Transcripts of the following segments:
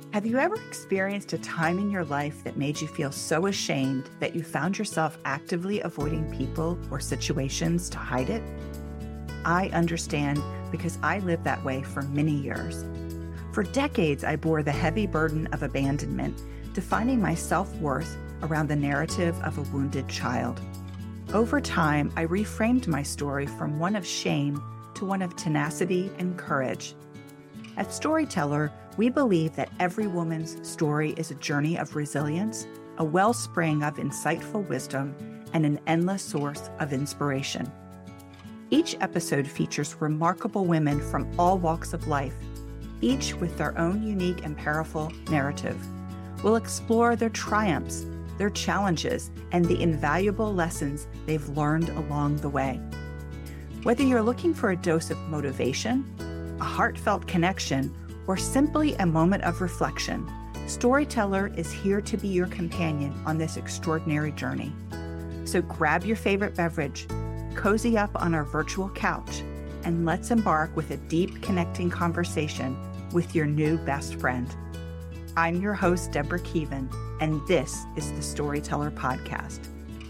Have you ever experienced a time in your life that made you feel so ashamed that you found yourself actively avoiding people or situations to hide it? I understand because I lived that way for many years. For decades, I bore the heavy burden of abandonment, defining my self-worth around the narrative of a wounded child. Over time, I reframed my story from one of shame to one of tenacity and courage. At Storyteller, we believe that every woman's story is a journey of resilience, a wellspring of insightful wisdom, and an endless source of inspiration. Each episode features remarkable women from all walks of life, each with their own unique and powerful narrative. We'll explore their triumphs, their challenges, and the invaluable lessons they've learned along the way. Whether you're looking for a dose of motivation, a heartfelt connection, or simply a moment of reflection, Storyteller is here to be your companion on this extraordinary journey. So grab your favorite beverage, cozy up on our virtual couch, and let's embark with a deep, connecting conversation with your new best friend. I'm your host, Deborah Keevan, and this is the Storyteller Podcast.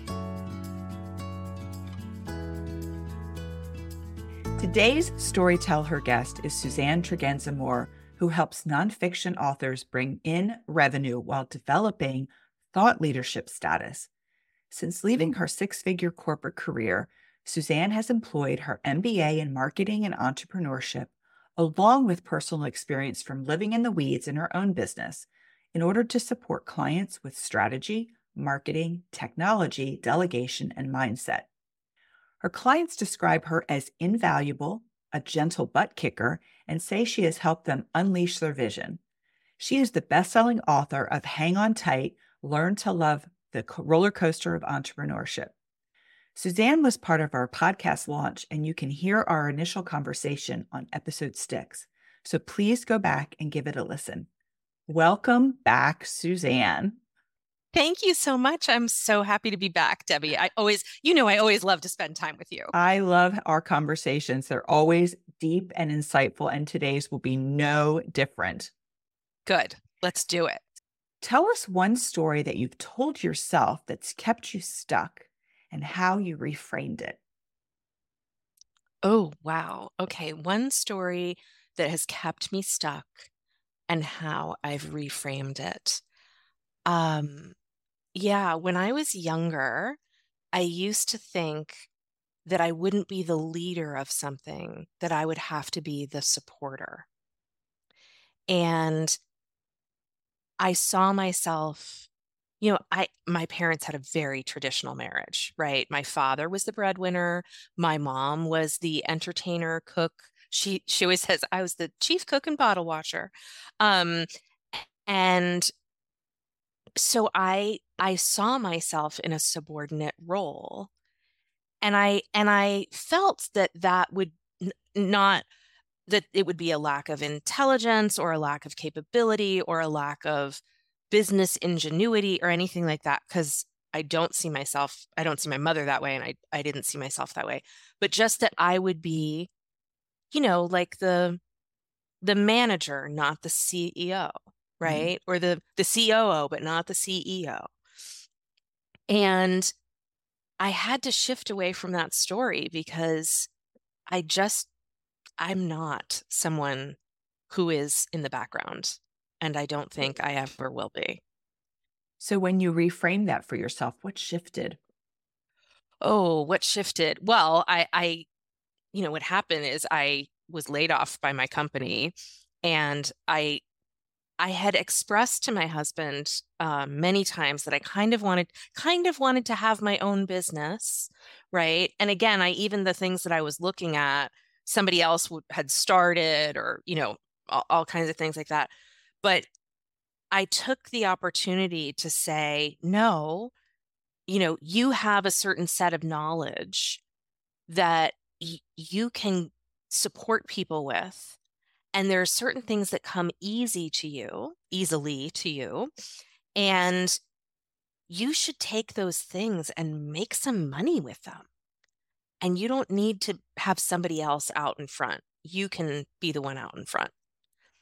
Today's Storyteller guest is Suzanne Tregenza Moore, who helps nonfiction authors bring in revenue while developing thought leadership status. Since leaving her six-figure corporate career, Suzanne has employed her MBA in marketing and entrepreneurship, along with personal experience from living in the weeds in her own business, in order to support clients with strategy, marketing, technology, delegation, and mindset. Her clients describe her as invaluable, a gentle butt kicker, and say she has helped them unleash their vision. She is the best-selling author of Hang On Tight, Learn to Love the Roller Coaster of Entrepreneurship. Suzanne was part of our podcast launch, and you can hear our initial conversation on episode 6. So please go back and give it a listen. Welcome back, Suzanne. Thank you so much. I'm so happy to be back, Debbie. I always love to spend time with you. I love our conversations. They're always deep and insightful, and today's will be no different. Good. Let's do it. Tell us one story that you've told yourself that's kept you stuck and how you reframed it. Oh, wow. Okay. One story that has kept me stuck and how I've reframed it. Yeah, when I was younger, I used to think that I wouldn't be the leader of something, that I would have to be the supporter. And I saw myself, my parents had a very traditional marriage, right? My father was the breadwinner. My mom was the entertainer, cook. She always says I was the chief cook and bottle washer. And so I saw myself in a subordinate role, and I felt that would not that it would be a lack of intelligence or a lack of capability or a lack of business ingenuity or anything like that, because I don't see my mother that way, and I didn't see myself that way, but just that I would be, like the manager, not the CEO. Right? Or the COO, but not the CEO. And I had to shift away from that story because I'm not someone who is in the background, and I don't think I ever will be. So when you reframe that for yourself, what shifted? Oh, what shifted? Well, what happened is I was laid off by my company, and I had expressed to my husband many times that I kind of wanted to have my own business, right? And again, even the things that I was looking at, somebody else had started, or all kinds of things like that. But I took the opportunity to say, no, you have a certain set of knowledge that you can support people with. And there are certain things that come easily to you, and you should take those things and make some money with them. And you don't need to have somebody else out in front. You can be the one out in front.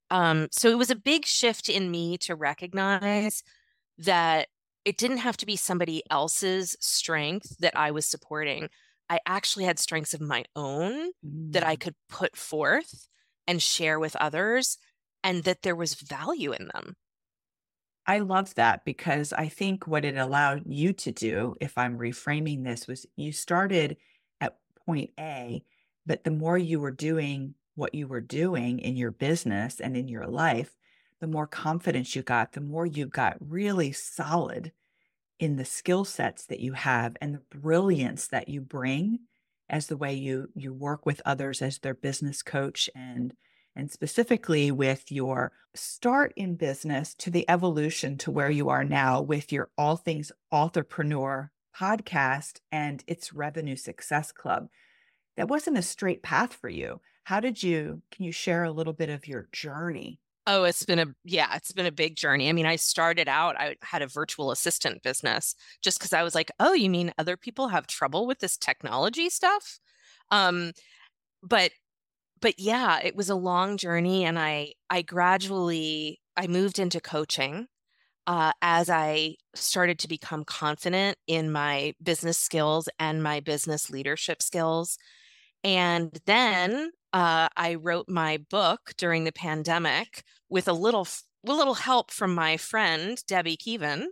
So it was a big shift in me to recognize that it didn't have to be somebody else's strength that I was supporting. I actually had strengths of my own that I Mm. could put forth and share with others, and that there was value in them. I love that because I think what it allowed you to do, if I'm reframing this, was you started at point A, but the more you were doing what you were doing in your business and in your life, the more confidence you got, the more you got really solid in the skill sets that you have and the brilliance that you bring as the way you work with others as their business coach and specifically with your start in business to the evolution to where you are now with your All Things Authorpreneur podcast and its Revenue Success Club. That wasn't a straight path for you. Can you share a little bit of your journey? Oh, it's been a big journey. I mean, I started out, I had a virtual assistant business just because I was like, oh, you mean other people have trouble with this technology stuff? Um, but but yeah, it was a long journey, and I gradually I moved into coaching as I started to become confident in my business skills and my business leadership skills. And then I wrote my book during the pandemic with a little help from my friend Debbie Keevan,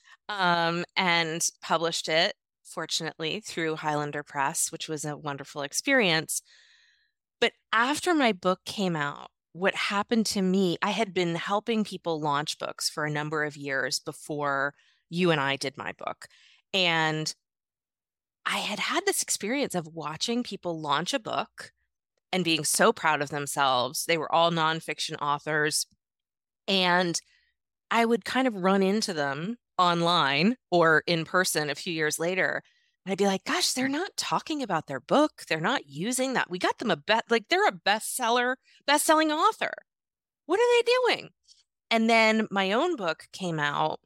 and published it, fortunately, through Highlander Press, which was a wonderful experience. But after my book came out, what happened to me, I had been helping people launch books for a number of years before you and I did my book. And I had had this experience of watching people launch a book and being so proud of themselves. They were all nonfiction authors. And I would kind of run into them online or in person a few years later. And I'd be like, gosh, they're not talking about their book. They're not using that. We got them like they're a best-selling author. What are they doing? And then my own book came out,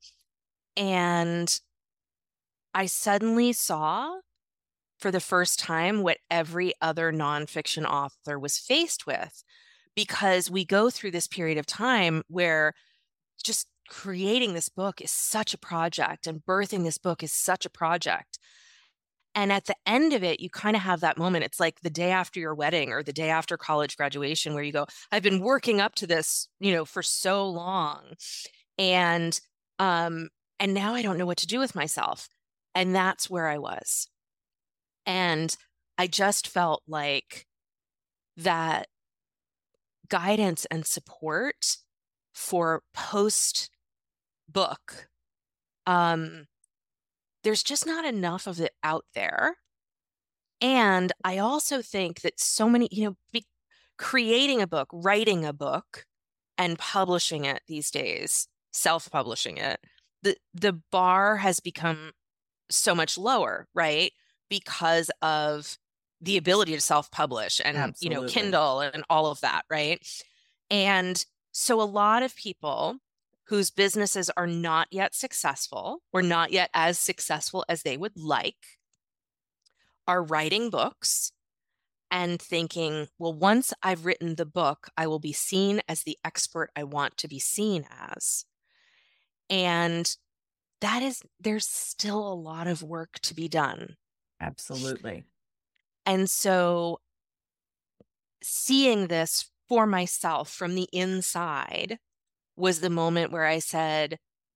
and I suddenly saw for the first time what every other nonfiction author was faced with, because we go through this period of time where just creating this book is such a project and birthing this book is such a project. And at the end of it, you kind of have that moment. It's like the day after your wedding or the day after college graduation where you go, I've been working up to this, for so long. And um and now I don't know what to do with myself. And that's where I was. And I just felt like that guidance and support for post book, um, there's just not enough of it out there. And I also think that so many, creating a book, writing a book, and publishing it these days, self-publishing it, the bar has become so much lower, right? Because of the ability to self-publish and, Absolutely. Kindle and all of that, right? And so a lot of people whose businesses are not yet successful or not yet as successful as they would like are writing books and thinking, well, once I've written the book, I will be seen as the expert I want to be seen as. And there's still a lot of work to be done. Absolutely. And so seeing this for myself from the inside was the moment where I said,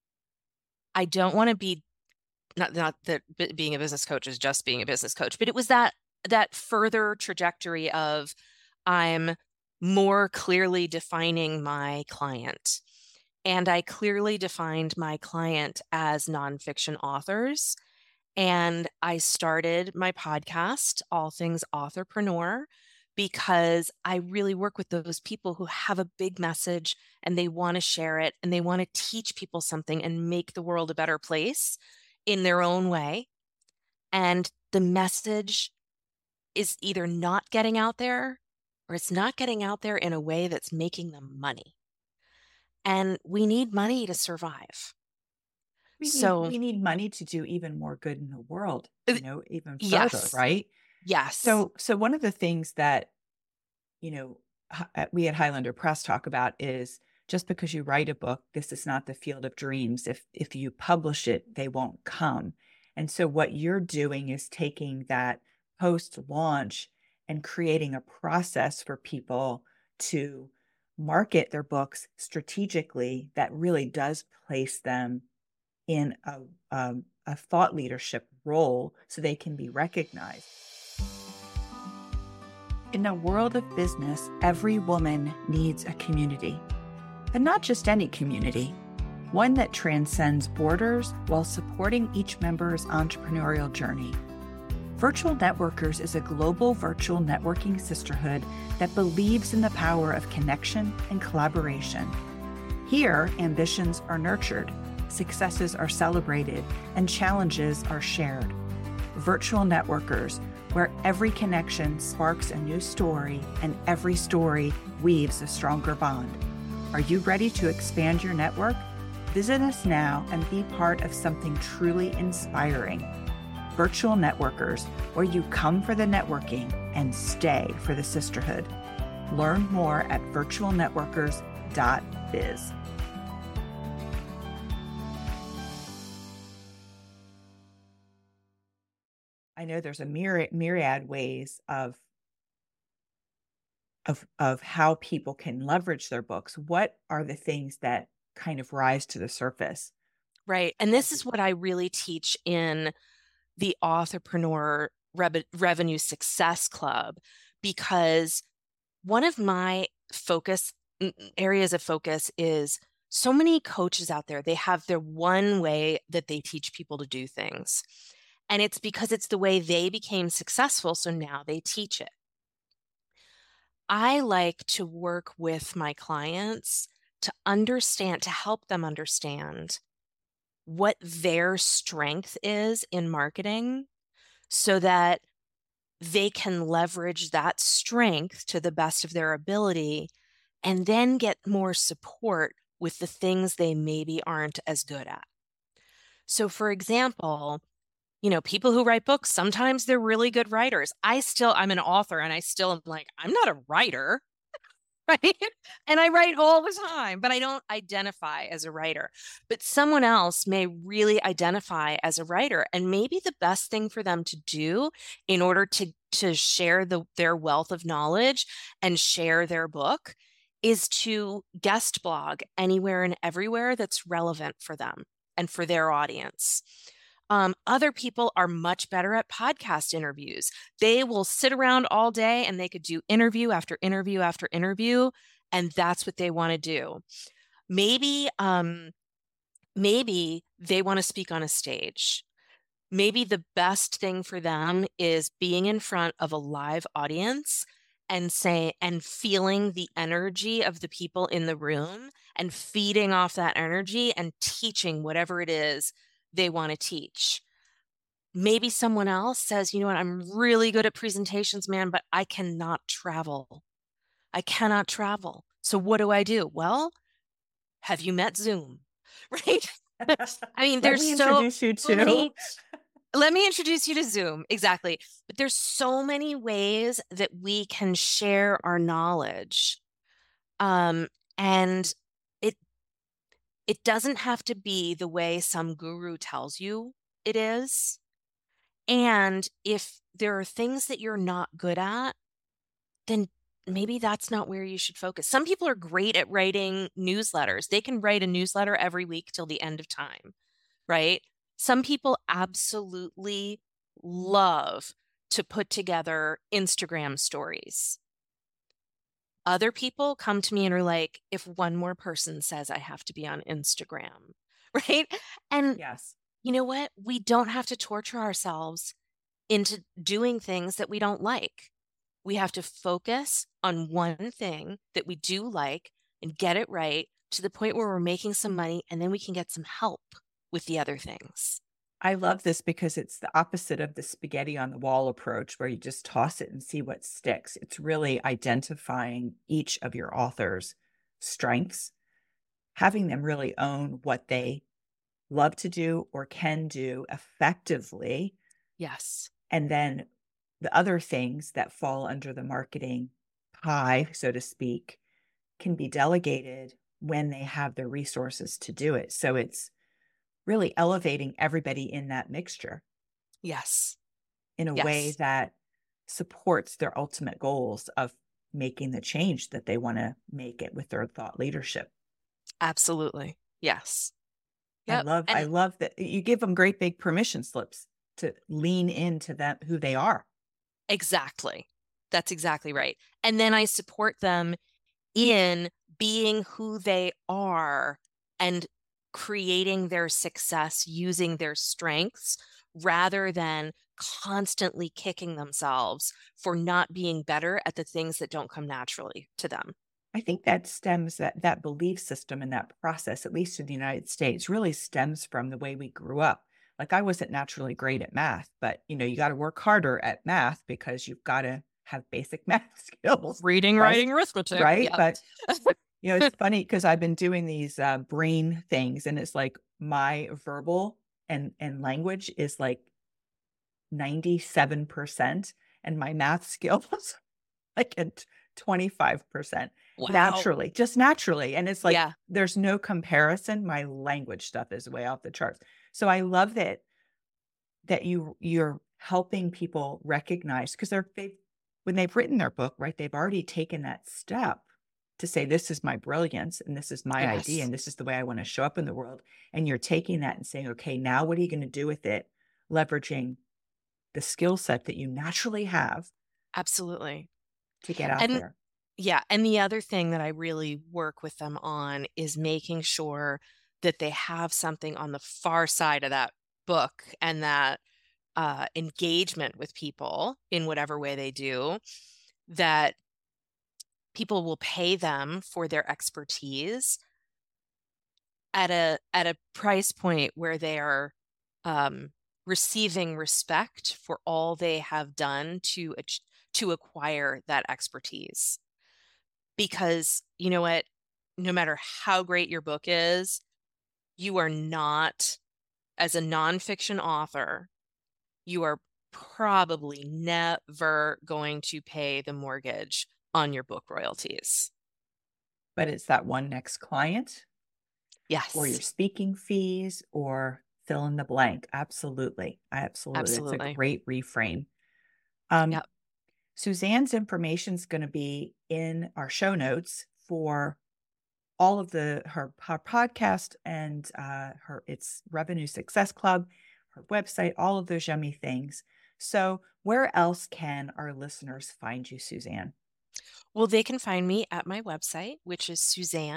I don't want to be, not that being a business coach is just being a business coach, but it was that further trajectory of I'm more clearly defining my client. And I clearly defined my client as nonfiction authors. And I started my podcast, All Things Authorpreneur, because I really work with those people who have a big message and they want to share it and they want to teach people something and make the world a better place in their own way. And the message is either not getting out there or it's not getting out there in a way that's making them money. And we need money to survive. We need So, we need money to do even more good in the world, uh, even further, yes, right? yes. So one of the things that, you know, we at Highlander Press talk about is just because you write a book, this is not the field of dreams. If you publish it, they won't come. And so what you're doing is taking that post-launch and creating a process for people to market their books strategically that really does place them in a thought leadership role so they can be recognized. In the world of business, every woman needs a community, but not just any community, one that transcends borders while supporting each member's entrepreneurial journey. Virtual Networkers is a global virtual networking sisterhood that believes in the power of connection and collaboration. Here, ambitions are nurtured, successes are celebrated, and challenges are shared. Virtual Networkers, where every connection sparks a new story and every story weaves a stronger bond. Are you ready to expand your network? Visit us now and be part of something truly inspiring. Virtual Networkers, where you come for the networking and stay for the sisterhood. Learn more at virtualnetworkers.biz. I know there's a myriad ways of how people can leverage their books. What are the things that kind of rise to the surface? Right. And this is what I really teach in the Authorpreneur Revenue Success Club, because one of my areas of focus is so many coaches out there, they have their one way that they teach people to do things. And it's because it's the way they became successful, so now they teach it. I like to work with my clients to help them understand what their strength is in marketing so that they can leverage that strength to the best of their ability and then get more support with the things they maybe aren't as good at. So, for example, people who write books, sometimes they're really good writers. I'm an author and I still am like, I'm not a writer, right? And I write all the time, but I don't identify as a writer. But someone else may really identify as a writer. And maybe the best thing for them to do in order to share their wealth of knowledge and share their book is to guest blog anywhere and everywhere that's relevant for them and for their audience. Other people are much better at podcast interviews. They will sit around all day and they could do interview after interview after interview, and that's what they want to do. Maybe they want to speak on a stage. Maybe the best thing for them is being in front of a live audience and feeling the energy of the people in the room and feeding off that energy and teaching whatever it is they want to teach. Maybe someone else says, you know what, I'm really good at presentations, man, but I cannot travel. So what do I do? Well, have you met Zoom? Right? I mean, Let me introduce you to. Let me introduce you to Zoom. Exactly. But there's so many ways that we can share our knowledge. And it doesn't have to be the way some guru tells you it is. And if there are things that you're not good at, then maybe that's not where you should focus. Some people are great at writing newsletters. They can write a newsletter every week till the end of time, right? Some people absolutely love to put together Instagram stories. Other people come to me and are like, if one more person says I have to be on Instagram, right? And yes, you know what? We don't have to torture ourselves into doing things that we don't like. We have to focus on one thing that we do like and get it right to the point where we're making some money, and then we can get some help with the other things. I love this because it's the opposite of the spaghetti on the wall approach where you just toss it and see what sticks. It's really identifying each of your author's strengths, having them really own what they love to do or can do effectively. Yes. And then the other things that fall under the marketing pie, so to speak, can be delegated when they have the resources to do it. So it's really elevating everybody in that mixture Yes. in a way Yes. that supports their ultimate goals of making the change that they want to make it with their thought leadership. Absolutely. Yes. I Yep. love I And love that you give them great big permission slips to lean into that who they are. exactly. That's exactly right. And then I support them in being who they are and creating their success using their strengths rather than constantly kicking themselves for not being better at the things that don't come naturally to them. I think that stems that belief system and that process, at least in the United States, really stems from the way we grew up. Like I wasn't naturally great at math, but you got to work harder at math because you've got to have basic math skills, Reading, right? writing, arithmetic. Right. Yep. But it's funny because I've been doing these brain things, and it's like my verbal and language is like 97%, and my math skills like at 25% Wow. naturally, just naturally. And it's like Yeah. there's no comparison. My language stuff is way off the charts. So I love that you're helping people recognize because when they've written their book, right, they've already taken that step to say, this is my brilliance and this is my idea Yes. and this is the way I want to show up in the world. And you're taking that and saying, okay, now what are you going to do with it? Leveraging the skill set that you naturally have Absolutely. to get out And there. yeah, and the other thing that I really work with them on is making sure that they have something on the far side of that book and that engagement with people in whatever way they do, that people will pay them for their expertise at a price point where they are um, receiving respect for all they have done to acquire that expertise. Because you know what, no matter how great your book is, you are not, as a nonfiction author, you are probably never going to pay the mortgage on your book royalties. But it's that one next client or your Yes, speaking fees or fill in the blank. Absolutely. Absolutely. It's a absolutely. great reframe. Um, Yep. Suzanne's information is going to be in our show notes for all of her podcast and her it's Revenue Success Club, her website, all of those yummy things. So where else can our listeners find you, Suzanne? Well, they can find me at my website, which is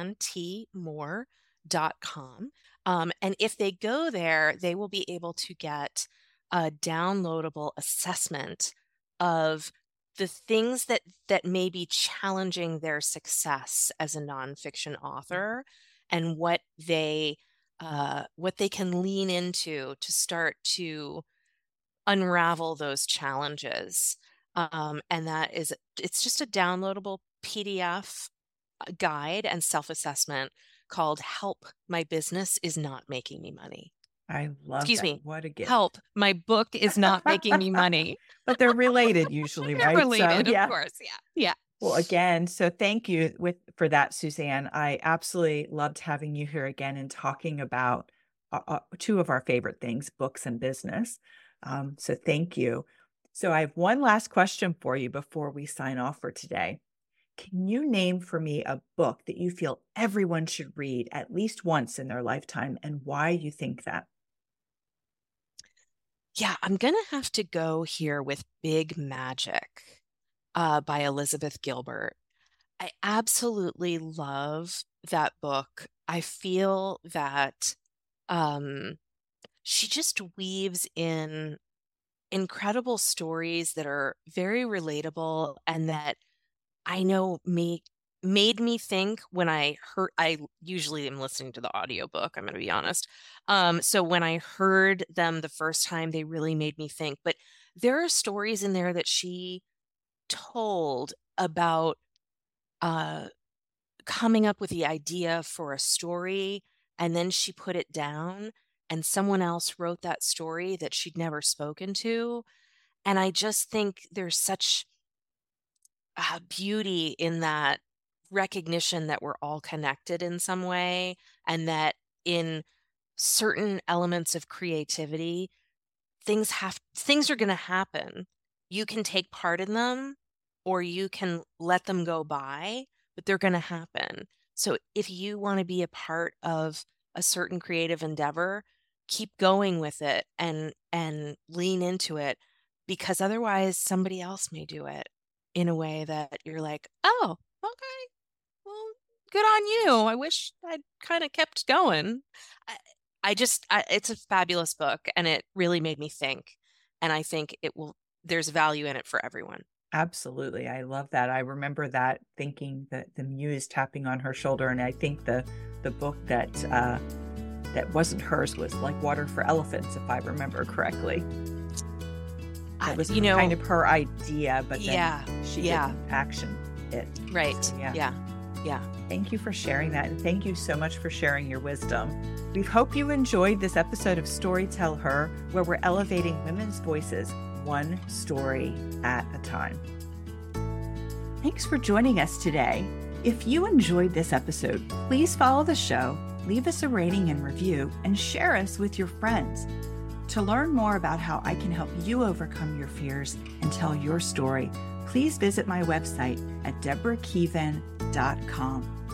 suzannetmoore.com. And if they go there, they will be able to get a downloadable assessment of the things that may be challenging their success as a nonfiction author and what they can lean into to start to unravel those challenges. And it's just a downloadable PDF guide and self-assessment called Help My Business Is Not Making Me Money. I love Excuse that. me. What a gift. Help My Book Is Not Making Me Money. But they're related usually, They're right? So related, of yeah. course. Yeah. Yeah. Well, again, so thank you for that, Suzanne. I absolutely loved having you here again and talking about two of our favorite things, books and business. So thank you. So I have one last question for you before we sign off for today. Can you name for me a book that you feel everyone should read at least once in their lifetime and why you think that? Yeah, I'm gonna have to go here with Big Magic by Elizabeth Gilbert. I absolutely love that book. I feel that um, she just weaves in incredible stories that are very relatable and that I know made me think when I usually am listening to the audiobook, I'm going to be honest. So when I heard them the first time, they really made me think. But there are stories in there that she told about uh, coming up with the idea for a story, and then she put it down, and someone else wrote that story that she'd never spoken to. And I just think there's such beauty in that recognition that we're all connected in some way, and that in certain elements of creativity, things are going to happen. You can take part in them or you can let them go by, but they're going to happen. So if you want to be a part of a certain creative endeavor, keep going with it and lean into it, because otherwise somebody else may do it in a way that you're like, "Oh, okay. Well, good on you. I wish I'd kind of kept going." I, it's a fabulous book, and it really made me think. And I think there's value in it for everyone. Absolutely. I love that. I remember that, thinking that the muse tapping on her shoulder. And I think the book that wasn't hers was like Water for Elephants, if I remember correctly. That was kind of her idea, but then she didn't action it. Right. So, Yeah. Thank you for sharing that. And thank you so much for sharing your wisdom. We hope you enjoyed this episode of Storytell Her, where we're elevating women's voices one story at a time. Thanks for joining us today. If you enjoyed this episode, please follow the show, leave us a rating and review, and share us with your friends. To learn more about how I can help you overcome your fears and tell your story, please visit my website at deborahkeevan.com.